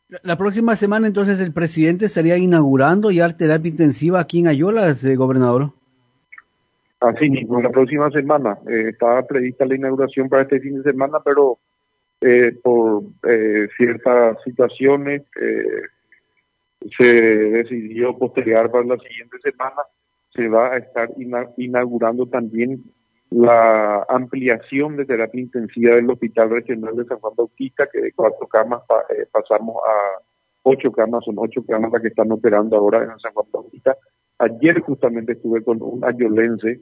La próxima semana entonces el presidente estaría inaugurando ya terapia intensiva aquí en Ayola, gobernador. Así mismo, la próxima semana estaba prevista la inauguración para este fin de semana, pero por ciertas situaciones se decidió postergar para la siguiente semana. Se va a estar inaugurando también la ampliación de terapia intensiva del Hospital Regional de San Juan Bautista, que de 4 camas pasamos a 8 camas, son 8 camas las que están operando ahora en San Juan Bautista. Ayer justamente estuve con un ayolense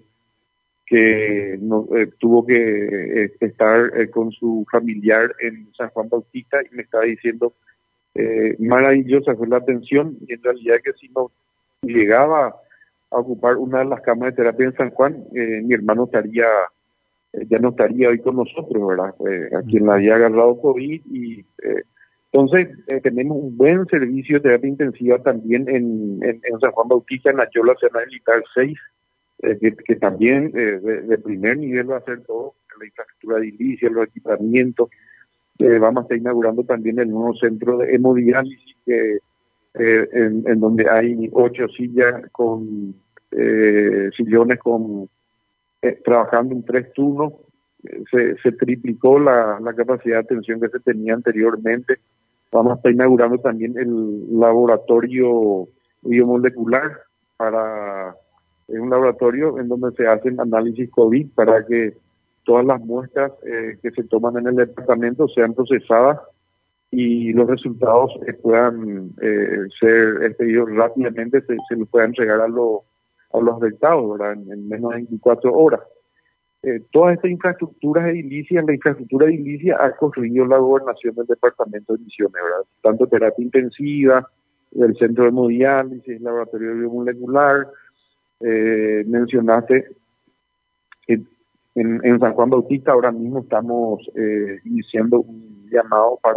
que tuvo que estar con su familiar en San Juan Bautista y me estaba diciendo maravillosa fue la atención, y en realidad que si no llegaba a ocupar una de las camas de terapia en San Juan, mi hermano estaría ya no estaría hoy con nosotros, ¿verdad? A quien la había agarrado COVID y entonces tenemos un buen servicio de terapia intensiva también en San Juan Bautista. En Ayola se van a habilitar 6, que también de primer nivel va a ser todo, la infraestructura de inicio, los equipamientos. Vamos a estar inaugurando también el nuevo centro de hemodiálisis, en donde hay 8 sillas con sillones con trabajando en 3 turnos. Se triplicó la capacidad de atención que se tenía anteriormente. Vamos a estar inaugurando también el laboratorio biomolecular es un laboratorio en donde se hacen análisis COVID para que todas las muestras que se toman en el departamento sean procesadas y los resultados puedan ser expedidos rápidamente, se les puedan entregar a los afectados, ¿verdad? En menos de 24 horas. Toda esta infraestructura edilicia, la infraestructura edilicia ha construido la gobernación del departamento de Misiones, ¿verdad? Tanto terapia intensiva, el centro de hemodiálisis, el laboratorio biomolecular. Mencionaste en San Juan Bautista ahora mismo estamos iniciando un llamado para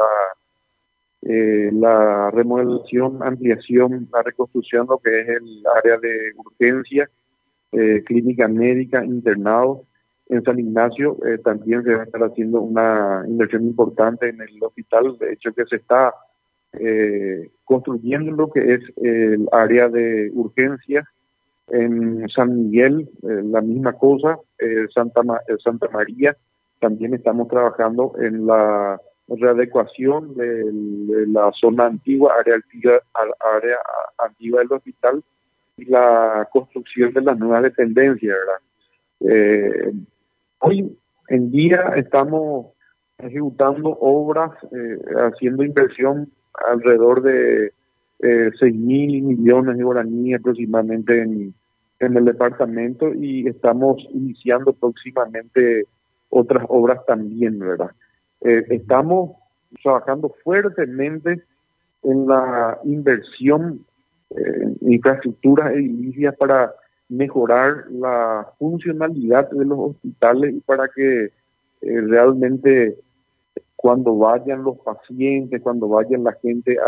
la remodelación, ampliación, la reconstrucción, lo que es el área de urgencia, clínica médica, internado. En San Ignacio también se va a estar haciendo una inversión importante en el hospital, de hecho que se está construyendo lo que es el área de urgencias. En San Miguel, la misma cosa. Santa María, también estamos trabajando en la readecuación de la zona antigua, área antigua del hospital, y la construcción de las nuevas dependencias, ¿verdad? Hoy en día estamos ejecutando obras, haciendo inversión alrededor de 6.000 millones de guaraníes aproximadamente en el departamento, y estamos iniciando próximamente otras obras también, ¿verdad? Estamos trabajando fuertemente en la inversión en infraestructuras edilicias para mejorar la funcionalidad de los hospitales y para que realmente cuando vayan los pacientes, cuando vayan la gente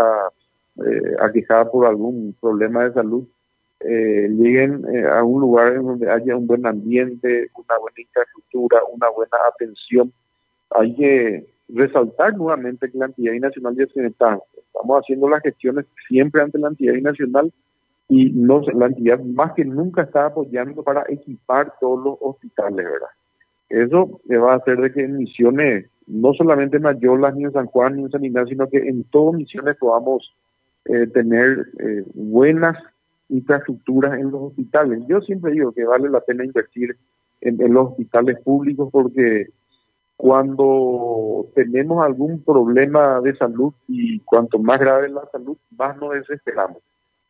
a quejar por algún problema de salud, lleguen a un lugar en donde haya un buen ambiente, una buena infraestructura, una buena atención. Hay que resaltar nuevamente que la entidad nacional ya se está, estamos haciendo las gestiones siempre ante la entidad nacional, y no, la entidad más que nunca está apoyando para equipar todos los hospitales, ¿verdad? Eso va a hacer de que en Misiones, no solamente en Ayolas, ni en San Juan, ni en San Ignacio, sino que en todas Misiones podamos tener buenas infraestructuras en los hospitales. Yo siempre digo que vale la pena invertir en los hospitales públicos, porque cuando tenemos algún problema de salud, y cuanto más grave es la salud, más nos desesperamos.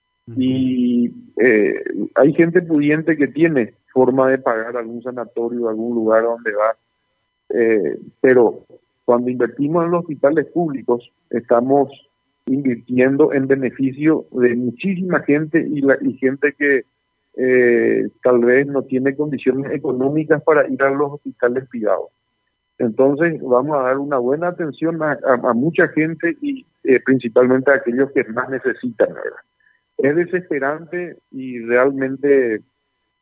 Y hay gente pudiente que tiene forma de pagar algún sanatorio, algún lugar donde va, pero cuando invertimos en los hospitales públicos estamos invirtiendo en beneficio de muchísima gente, y gente que tal vez no tiene condiciones económicas para ir a los hospitales privados. Entonces vamos a dar una buena atención a mucha gente, y principalmente a aquellos que más necesitan, ¿verdad? Es desesperante, y realmente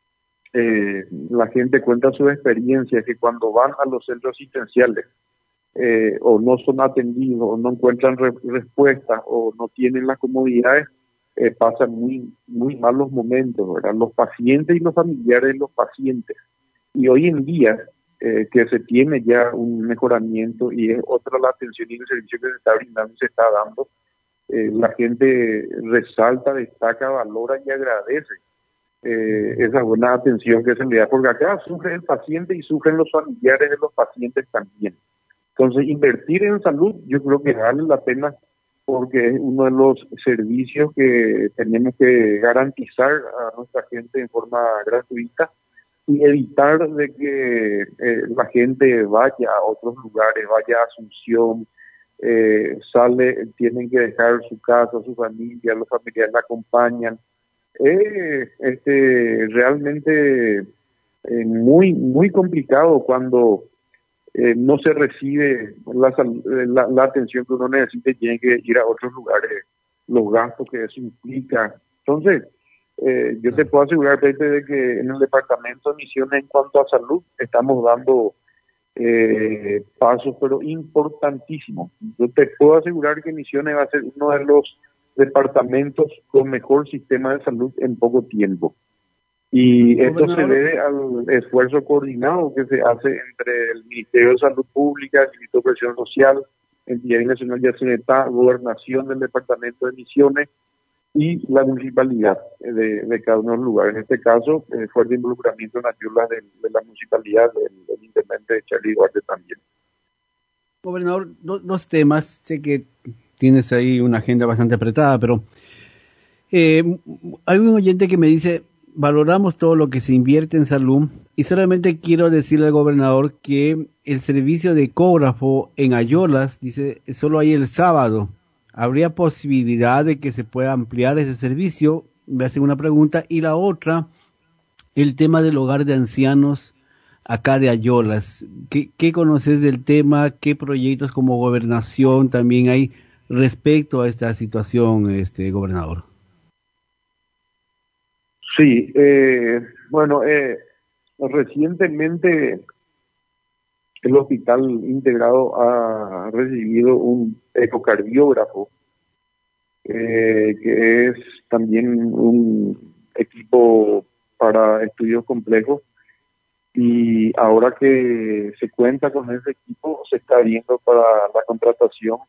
la gente cuenta sus experiencias, que cuando van a los centros asistenciales o no son atendidos, o no encuentran respuestas, o no tienen las comodidades, pasan muy malos momentos, ¿verdad? Los pacientes y los familiares de los pacientes. Y hoy en día, que se tiene ya un mejoramiento y es otra la atención y el servicio que se está brindando y se está dando, la gente resalta, destaca, valora y agradece esa buena atención que se le da, porque acá sufre el paciente y sufren los familiares de los pacientes también. Entonces, invertir en salud yo creo que vale la pena, porque es uno de los servicios que tenemos que garantizar a nuestra gente en forma gratuita y evitar de que la gente vaya a otros lugares, vaya a Asunción, tienen que dejar su casa, su familia, los familiares la acompañan. Realmente muy complicado cuando no se recibe la atención que uno necesita y tiene que ir a otros lugares, los gastos que eso implica. Entonces, yo te puedo asegurar, Pepe, de que en el departamento de Misiones, en cuanto a salud, estamos dando pasos, pero importantísimos. Yo te puedo asegurar que Misiones va a ser uno de los departamentos con mejor sistema de salud en poco tiempo. Y esto se debe al esfuerzo coordinado que se hace entre el Ministerio de Salud Pública, el Instituto de Presión Social, Entidad Nacional de Accioneta, Gobernación del Departamento de Misiones y la municipalidad de cada uno de los lugares. En este caso, fuerte involucramiento en ayudas de la municipalidad, del intendente Charlie Duarte también. Gobernador, dos temas. Sé que tienes ahí una agenda bastante apretada, pero hay un oyente que me dice: valoramos todo lo que se invierte en salud, y solamente quiero decirle al gobernador que el servicio de ecógrafo en Ayolas, dice, solo hay el sábado. ¿Habría posibilidad de que se pueda ampliar ese servicio? Me hacen una pregunta. Y la otra, el tema del hogar de ancianos acá de Ayolas. ¿Qué conoces del tema? ¿Qué proyectos como gobernación también hay respecto a esta situación, gobernador? Sí, bueno, recientemente el hospital integrado ha recibido un ecocardiógrafo, que es también un equipo para estudios complejos, y ahora que se cuenta con ese equipo, se está viendo para la contratación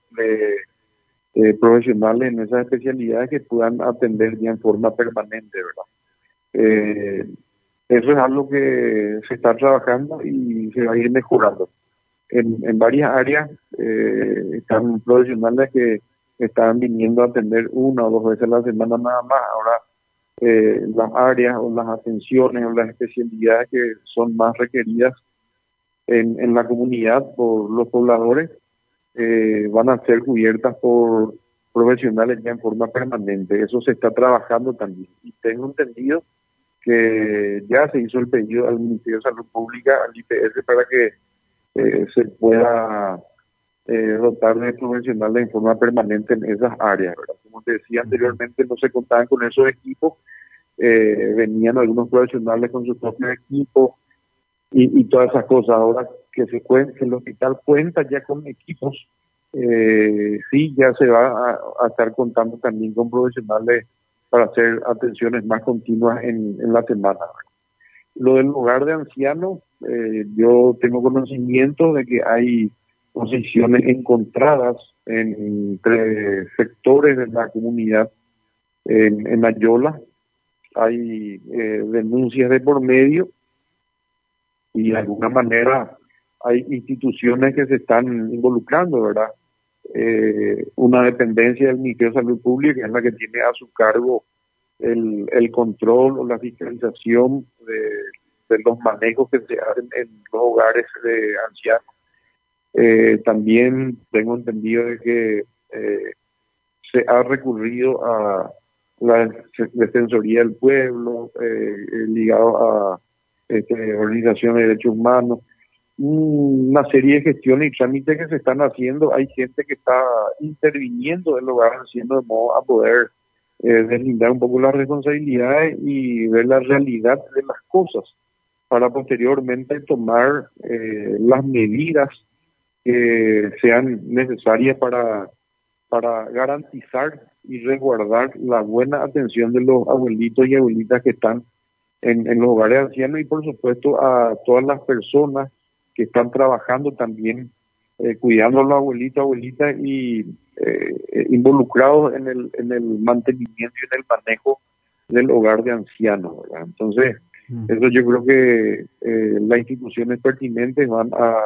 de profesionales en esas especialidades que puedan atender ya en forma permanente, ¿verdad? Eso es algo que se está trabajando y se va a ir mejorando. En varias áreas están profesionales que están viniendo a atender una o dos veces a la semana nada más. Ahora las áreas o las atenciones o las especialidades que son más requeridas en la comunidad por los pobladores van a ser cubiertas por profesionales ya en forma permanente. Eso se está trabajando también. Y tengo entendido que ya se hizo el pedido al Ministerio de Salud Pública, al IPS, para que se pueda dotar de profesionales en forma permanente en esas áreas, ¿verdad? Como te decía anteriormente, no se contaban con esos equipos, venían algunos profesionales con sus propios equipos y todas esas cosas. Ahora que que el hospital cuenta ya con equipos, sí, ya se va a estar contando también con profesionales para hacer atenciones más continuas en la semana. Lo del hogar de ancianos, yo tengo conocimiento de que hay posiciones encontradas entre sectores de la comunidad en Ayola. Hay denuncias de por medio y de alguna manera hay instituciones que se están involucrando, ¿verdad? Una dependencia del Ministerio de Salud Pública, que es la que tiene a su cargo el control o la fiscalización de los manejos que se hacen en los hogares de ancianos. También tengo entendido de que se ha recurrido a la Defensoría del Pueblo, ligado a organizaciones de derechos humanos, una serie de gestiones y trámites que se están haciendo. Hay gente que está interviniendo en el hogar haciendo de modo a poder deslindar un poco las responsabilidades y ver la realidad de las cosas para posteriormente tomar las medidas que sean necesarias para garantizar y resguardar la buena atención de los abuelitos y abuelitas que están en los hogares ancianos, y por supuesto a todas las personas que están trabajando también cuidando a los abuelitos y involucrados en el mantenimiento y en el manejo del hogar de ancianos, ¿verdad? Entonces, eso yo creo que las instituciones pertinentes van a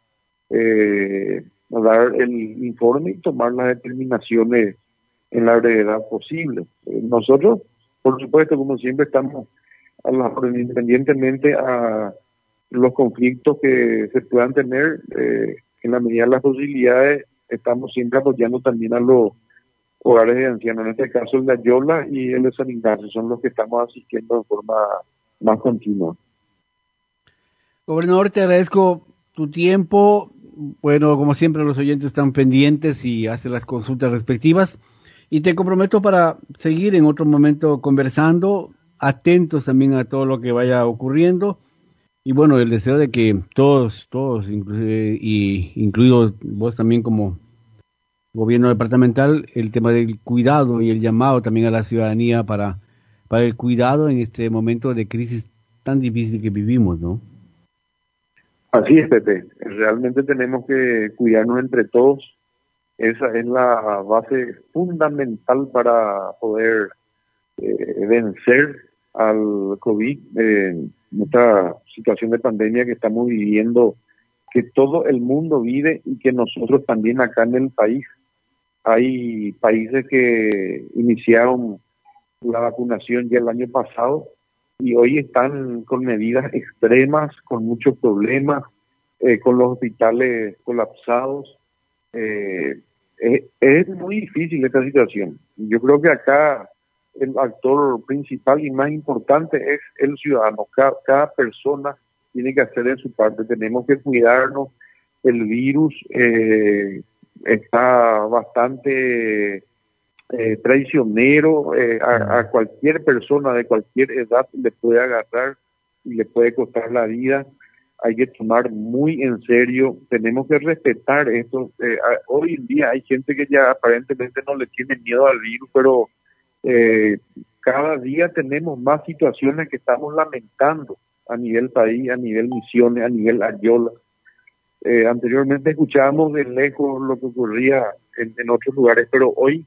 dar el informe y tomar las determinaciones en la brevedad posible. Nosotros, por supuesto, como siempre, estamos independientemente a los conflictos que se puedan tener, en la medida de las posibilidades, estamos siempre apoyando también a los hogares de ancianos, en este caso el de Ayola y el de San Ignacio, son los que estamos asistiendo de forma más continua. Gobernador, te agradezco tu tiempo. Bueno, como siempre, los oyentes están pendientes y hacen las consultas respectivas. Y te comprometo para seguir en otro momento conversando, atentos también a todo lo que vaya ocurriendo. Y bueno, el deseo de que todos, inclusive, y incluido vos también como gobierno departamental, el tema del cuidado y el llamado también a la ciudadanía para el cuidado en este momento de crisis tan difícil que vivimos, ¿no? Así es, Pepe. Realmente tenemos que cuidarnos entre todos. Esa es la base fundamental para poder vencer al COVID, esta situación de pandemia que estamos viviendo, que todo el mundo vive y que nosotros también acá en el país. Hay países que iniciaron la vacunación ya el año pasado y hoy están con medidas extremas, con muchos problemas, con los hospitales colapsados. Es muy difícil esta situación. Yo creo que acá el actor principal y más importante es el ciudadano. Cada persona tiene que hacer de su parte. Tenemos que cuidarnos. El virus está bastante traicionero. A cualquier persona de cualquier edad le puede agarrar y le puede costar la vida. Hay que tomar muy en serio, tenemos que respetar esto. Hoy en día hay gente que ya aparentemente no le tiene miedo al virus, pero cada día tenemos más situaciones que estamos lamentando a nivel país, a nivel Misiones, a nivel Ayola. Anteriormente escuchábamos de lejos lo que ocurría en otros lugares, pero hoy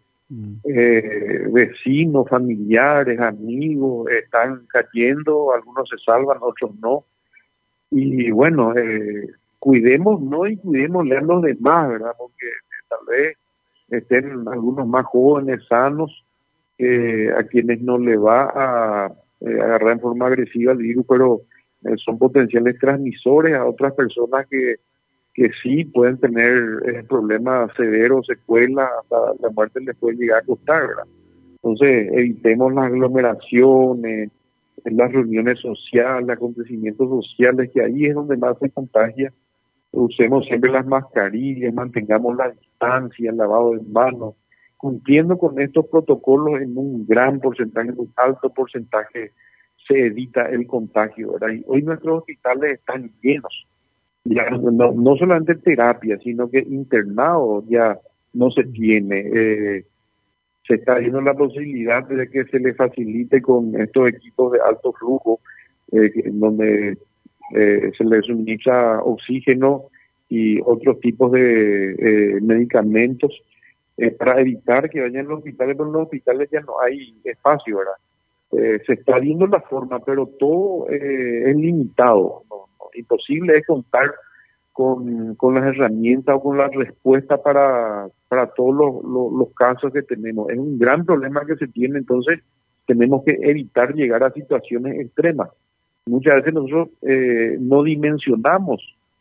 vecinos, familiares, amigos están cayendo, algunos se salvan, otros no. Y bueno, cuidémonos y cuidémosle a los demás, ¿verdad? Porque tal vez estén algunos más jóvenes, sanos, a quienes no le va a agarrar en forma agresiva el virus, pero son potenciales transmisores a otras personas que sí pueden tener problemas severos, secuelas, hasta la muerte les puede llegar a costar, ¿verdad? Entonces, evitemos las aglomeraciones, en las reuniones sociales, acontecimientos sociales, que ahí es donde más se contagia. Usemos siempre las mascarillas, mantengamos la distancia, el lavado de manos, cumpliendo con estos protocolos en un gran porcentaje, en un alto porcentaje, se evita el contagio, ¿verdad? Y hoy nuestros hospitales están llenos, ya no solamente terapia, sino que internados ya no se tiene. Se está viendo la posibilidad de que se le facilite con estos equipos de alto flujo, en donde se le suministra oxígeno y otros tipos de medicamentos para evitar que vayan a los hospitales, pero en los hospitales ya no hay espacio, ¿verdad? Se está viendo la forma, pero todo es limitado. Imposible es contar con las herramientas o con la respuesta para todos los casos que tenemos. Es un gran problema que se tiene, entonces tenemos que evitar llegar a situaciones extremas. Muchas veces nosotros no dimensionamos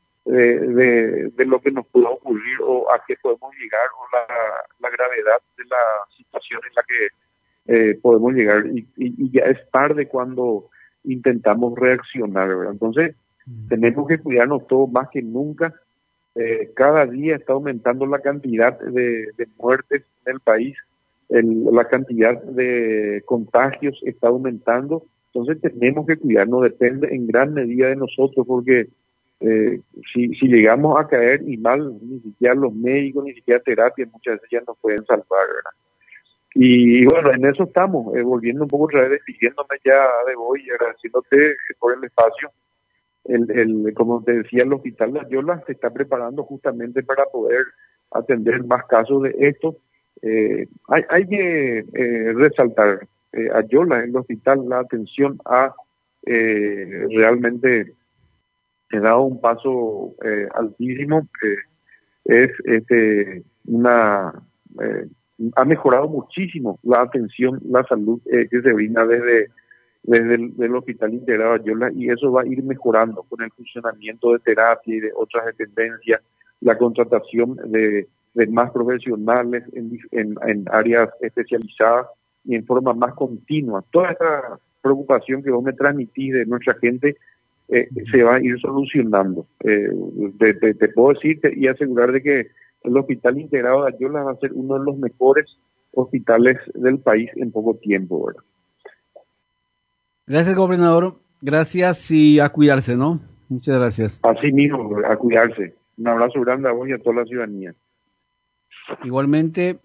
de lo que nos pueda ocurrir o a qué podemos llegar o la gravedad de la situación en la que podemos llegar y ya es tarde cuando intentamos reaccionar, ¿verdad? Entonces tenemos que cuidarnos todos más que nunca. Cada día está aumentando la cantidad de muertes en el país, la cantidad de contagios está aumentando, entonces tenemos que cuidarnos, depende en gran medida de nosotros, porque si llegamos a caer y mal, ni siquiera los médicos, ni siquiera terapia, muchas veces ya nos pueden salvar, ¿verdad? Y bueno, en eso estamos, volviendo un poco otra vez, despidiéndome ya de hoy, agradeciéndote por el espacio. Como te decía, el Hospital de Ayala se está preparando justamente para poder atender más casos de esto. Hay que resaltar, Ayala, el hospital, la atención ha realmente dado un paso altísimo. Es ha mejorado muchísimo la atención, la salud que se brinda desde del Hospital Integrado Ayala, y eso va a ir mejorando con el funcionamiento de terapia y de otras dependencias, la contratación de más profesionales en áreas especializadas y en forma más continua. Toda esta preocupación que vos me transmitís de nuestra gente se va a ir solucionando. Te puedo decir y asegurar de que el Hospital Integrado de Ayala va a ser uno de los mejores hospitales del país en poco tiempo, ¿verdad? Gracias, gobernador. Gracias y a cuidarse, ¿no? Muchas gracias. Así mismo, a cuidarse. Un abrazo grande a vos y a toda la ciudadanía. Igualmente.